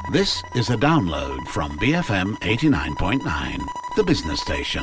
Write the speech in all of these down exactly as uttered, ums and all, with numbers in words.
This is a download from B F M eighty-nine point nine, the business station.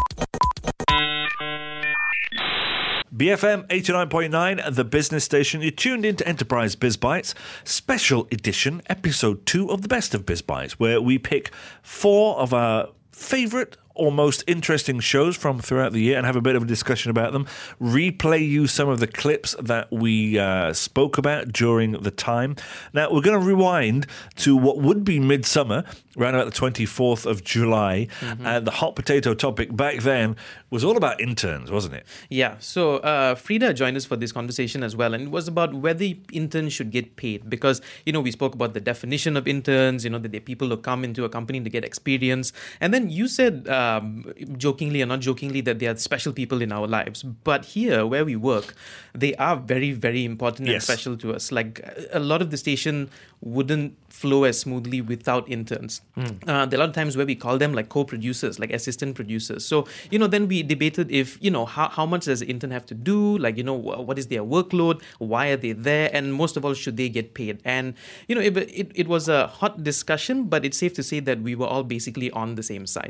B F M eighty-nine point nine, the business station. You're tuned into Enterprise Biz Bites, special edition, episode two of the Best of Biz Bites, where we pick four of our favourite or most interesting shows from throughout the year and have a bit of a discussion about them. Replay you some of the clips that we uh, spoke about during the time. Now, we're going to rewind to what would be midsummer, around about the twenty-fourth of July. Mm-hmm. And the hot potato topic back then was all about interns, wasn't it? Yeah. So uh, Frida joined us for this conversation as well. And it was about whether interns should get paid. Because, you know, we spoke about the definition of interns, you know, that they're people who come into a company to get experience. And then you said... Uh, Um, jokingly or not jokingly, that they are special people in our lives. But here, where we work, they are very, very important yes. and special to us. Like, a lot of the station wouldn't flow as smoothly without interns. Mm. Uh, there are a lot of times where we call them like co-producers, like assistant producers. So, you know, then we debated if, you know, how, how much does the intern have to do? Like, you know, what is their workload? Why are they there? And most of all, should they get paid? And, you know, it, it, it was a hot discussion, but it's safe to say that we were all basically on the same side.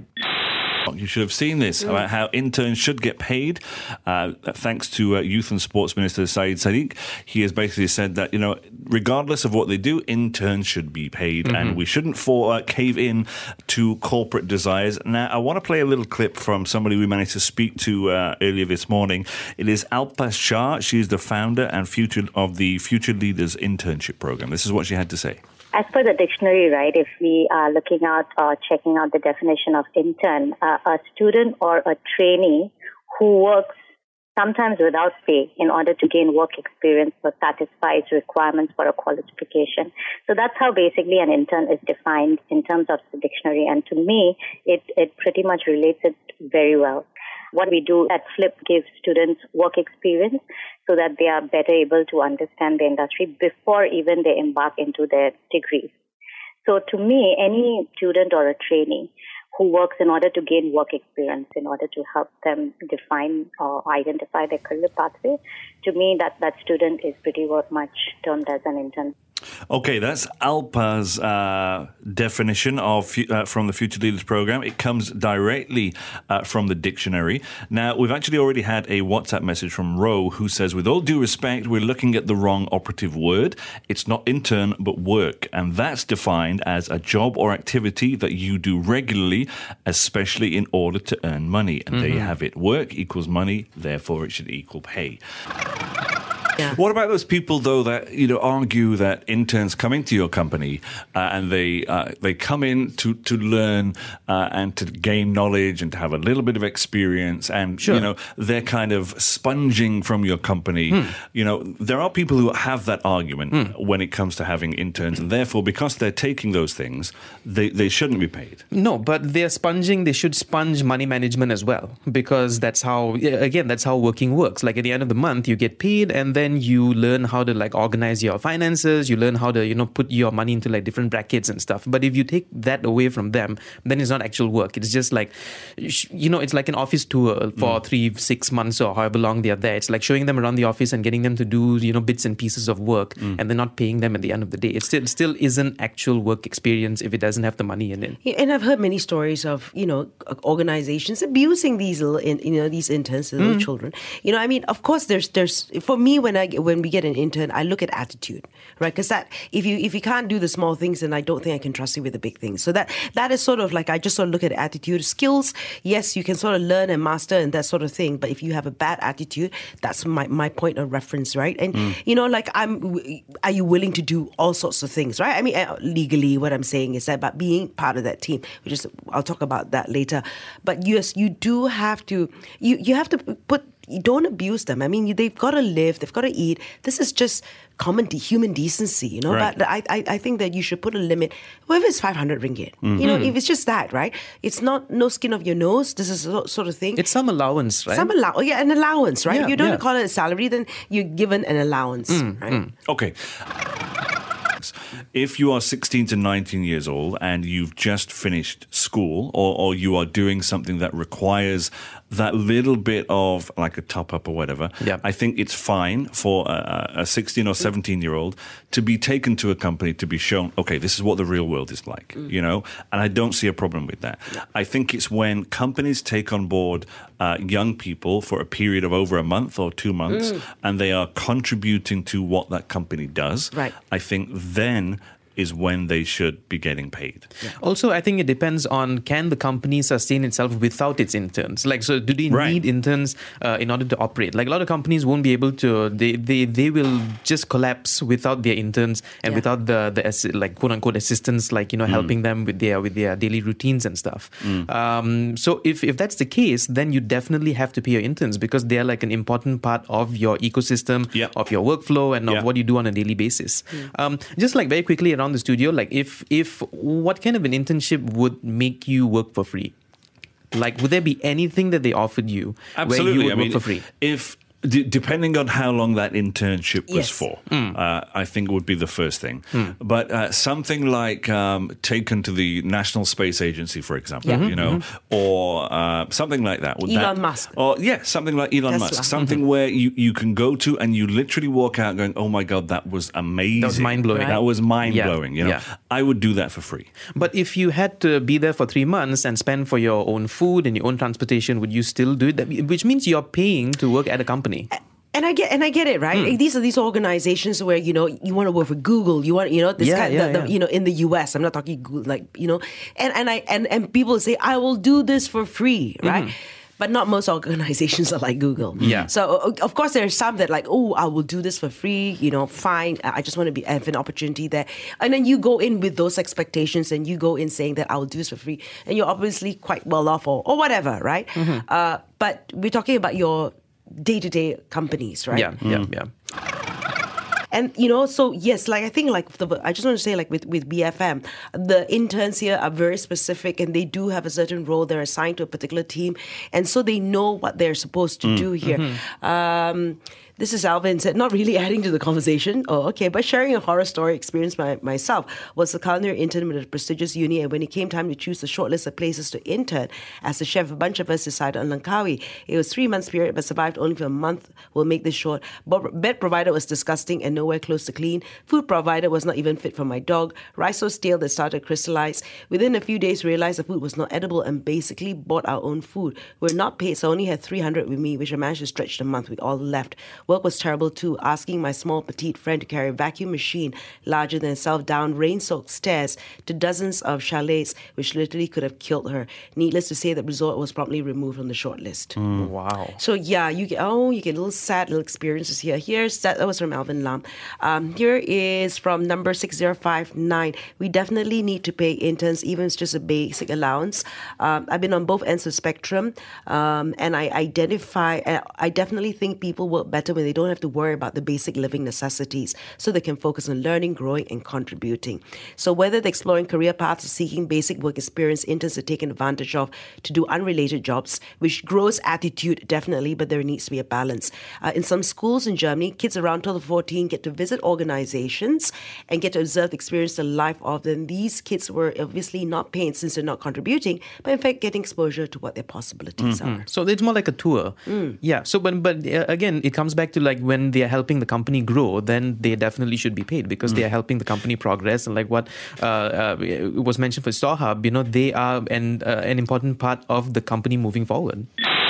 You should have seen this, mm. about how interns should get paid. Uh, thanks to uh, Youth and Sports Minister Saeed Sadiq. He has basically said that, you know, regardless of what they do, interns should be paid, mm-hmm. and we shouldn't fall, uh, cave in to corporate desires. Now, I want to play a little clip from somebody we managed to speak to uh, earlier this morning. It is Alpa Shah. She's the founder and future of the Future Leaders Internship Program. This is what she had to say. As per the dictionary, right, if we are looking out or checking out the definition of intern, uh, a student or a trainee who works sometimes without pay in order to gain work experience or satisfies requirements for a qualification. So that's how basically an intern is defined in terms of the dictionary. And to me, it, it pretty much relates it very well. What we do at Flip gives students work experience so that they are better able to understand the industry before even they embark into their degrees. So to me, any student or a trainee who works in order to gain work experience, in order to help them define or identify their career pathway, to me, that, that student is pretty much termed as an intern. Okay, that's Alpa's uh, definition of uh, from the Future Leaders Program. It comes directly uh, from the dictionary. Now, we've actually already had a WhatsApp message from Ro who says, with all due respect, we're looking at the wrong operative word. It's not intern, but work. And that's defined as a job or activity that you do regularly, especially in order to earn money. And mm-hmm. there you have it. Work equals money, therefore it should equal pay. Yeah. What about those people, though, that, you know, argue that interns come into your company uh, and they uh, they come in to to learn uh, and to gain knowledge and to have a little bit of experience, and sure. you know they're kind of sponging from your company. Hmm. You know, there are people who have that argument hmm. when it comes to having interns, and therefore, because they're taking those things, they they shouldn't be paid. No, but they're sponging. They should sponge money management as well, because that's how again that's how working works. Like at the end of the month, you get paid, and then you learn how to like organize your finances, you learn how to, you know, put your money into like different brackets and stuff. But if you take that away from them, then it's not actual work. It's just like, you know, it's like an office tour for mm. three, six months or however long they are there. It's like showing them around the office and getting them to do, you know, bits and pieces of work, mm. and they're not paying them at the end of the day. It still, it still isn't actual work experience if it doesn't have the money in it. Yeah, and I've heard many stories of, you know, organizations abusing these little, you know, these interns, little mm. children. You know, I mean, of course, there's, there's, for me, when I, when we get an intern, I look at attitude, right? Because that, if you if you can't do the small things, then I don't think I can trust you with the big things. So that that is sort of like, I just sort of look at attitude. Skills, yes, you can sort of learn and master and that sort of thing. But if you have a bad attitude, that's my, my point of reference, right? And, mm. you know, like, I'm, are you willing to do all sorts of things, right? I mean, legally, what I'm saying is that about being part of that team, which is, I'll talk about that later. But yes, you do have to, you, you have to put, you don't abuse them. I mean, they've got to live, they've got to eat. This is just common de- human decency, you know. Right. But I, I, I think that you should put a limit. Whether it's five hundred ringgit, mm-hmm. you know, if it's just that, right? It's not no skin off your nose. This is a sort of thing. It's some allowance, right? Some allowance, oh, yeah, an allowance, right? Yeah, you don't yeah. call it a salary, then you're given an allowance, mm, right? Mm. Okay. things. If you are sixteen to nineteen years old and you've just finished school, or, or you are doing something that requires that little bit of like a top up or whatever, Yeah. I think it's fine for a, a sixteen or seventeen year old to be taken to a company to be shown, okay, this is what the real world is like, mm. you know, and I don't see a problem with that. Yeah. I think it's when companies take on board uh, young people for a period of over a month or two months mm. and they are contributing to what that company does. Right. I think then is when they should be getting paid. Yeah. Also, I think it depends on, can the company sustain itself without its interns? Like, so do they right. need interns uh, in order to operate? Like, a lot of companies won't be able to, they they, they will just collapse without their interns and yeah. without the, the assi- like, quote unquote assistants, like, you know, mm. helping them with their with their daily routines and stuff. Mm. Um, so if, if that's the case, then you definitely have to pay your interns because they are like an important part of your ecosystem, yep. of your workflow and of yep. what you do on a daily basis. Mm. Um, just like very quickly around the studio, like if if what kind of an internship would make you work for free? Like, would there be anything that they offered you Absolutely. where you would I work mean, for free? If D- depending on how long that internship was Yes. for, Mm. uh, I think would be the first thing. Mm. But uh, something like um, taken to the National Space Agency, for example, Yeah. you know, Mm-hmm. or uh, something like that. Would Elon that, Musk. Or yeah, something like Elon Tesla. Musk. Something where you, you can go to and you literally walk out going, "Oh my God, that was amazing! That was mind-blowing." That was mind blowing." Yeah. You know, Yeah. I would do that for free. But if you had to be there for three months and spend for your own food and your own transportation, would you still do it? That, which means you're paying to work at a company. And I get and I get it, right? Mm. Like, these are these organizations where, you know, you want to work for Google, you want, you know, this Yeah, kind yeah, the, the, yeah. you know, in the U S. I'm not talking Google, like, you know, and and I and, and people say, I will do this for free, right? Mm. But not most organizations are like Google. Yeah. So o- of course there are some that like, oh, I will do this for free. You know, fine. I just want to be have an opportunity there. And then you go in with those expectations, and you go in saying that I will do this for free, and you're obviously quite well off or or whatever, right? Mm-hmm. Uh, but we're talking about your day-to-day companies, right? Yeah, yeah, yeah. And, you know, so yes, like I think like, the, I just want to say like with, with B F M, the interns here are very specific and they do have a certain role. They're assigned to a particular team. And so they know what they're supposed to mm. do here. Mm-hmm. Um, this is Alvin said, not really adding to the conversation. Oh, okay. But sharing a horror story experience my, myself was a culinary intern with a prestigious uni. And when it came time to choose the short list of places to intern, as a chef, a bunch of us decided on Langkawi. It was three months period, but survived only for a month. We'll make this short. But bed provider was disgusting and nowhere close to clean. Food provider was not even fit for my dog. Rice was stale that started to crystallize. Within a few days, realized the food was not edible and basically bought our own food. We're not paid, so I only had three hundred with me, which I managed to stretch the month with all left. Work was terrible too, asking my small petite friend to carry a vacuum machine larger than herself down rain-soaked stairs to dozens of chalets, which literally could have killed her. Needless to say, the resort was promptly removed from the short list. Mm. Wow. So yeah, you get oh, you get little sad little experiences here. Here's that, that was from Alvin Lam. Um, here is from number six zero five nine. We definitely need to pay interns, even if it's just a basic allowance. Um, I've been on both ends of the spectrum, um, and I identify. Uh, I definitely think people work better when they don't have to worry about the basic living necessities, so they can focus on learning, growing, and contributing. So whether they're exploring career paths or seeking basic work experience, interns are taken advantage of to do unrelated jobs, which grows attitude definitely, but there needs to be a balance. Uh, in some schools in Germany, kids around twelve to fourteen get to visit organizations and get to observe, experience the life of them. These kids were obviously not paid since they're not contributing, but in fact getting exposure to what their possibilities mm-hmm. are. So it's more like a tour. Mm. Yeah. So, but but uh, again, it comes back to like when they are helping the company grow, then they definitely should be paid because mm. they are helping the company progress. And like what uh, uh, was mentioned for StoreHub, you know, they are an uh, an important part of the company moving forward.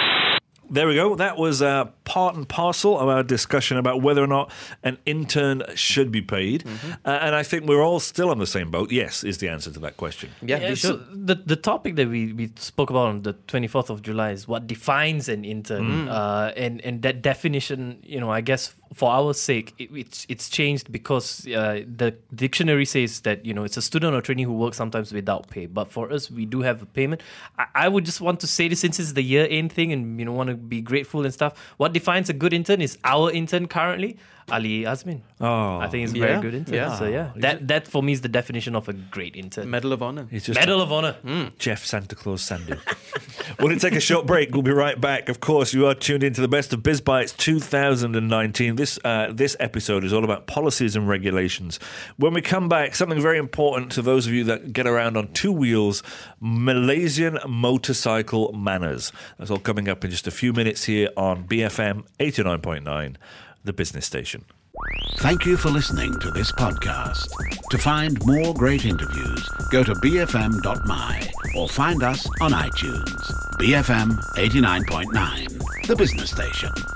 There we go. That was uh, part and parcel of our discussion about whether or not an intern should be paid. Mm-hmm. Uh, and I think we're all still on the same boat. Yes, is the answer to that question. Yeah, yeah they so should. the the topic that we, we spoke about on the twenty-fourth of July is what defines an intern. Mm. Uh, and, and that definition, you know, I guess for our sake, it, it's it's changed because uh, the dictionary says that, you know, it's a student or trainee who works sometimes without pay. But for us, we do have a payment. I, I would just want to say this, since it's the year-end thing and, you know, want to be grateful and stuff. What defines a good intern is our intern currently, Ali Azmin. Oh, I think he's a yeah, very good intern. yeah. So yeah, that that for me is the definition of a great intern. Medal of Honor. It's just Medal of Honor. Jeff Santa Claus Sandu. We're going to take a short break. We'll be right back. Of course, you are tuned into the Best of Biz Bites two thousand nineteen. This uh, this episode is all about policies and regulations. When we come back, something very important to those of you that get around on two wheels, Malaysian motorcycle manners. That's all coming up in just a few minutes here on B F M eighty-nine point nine, the business station. Thank you for listening to this podcast. To find more great interviews, go to b f m dot m y or find us on iTunes. B F M eighty-nine point nine, the business station.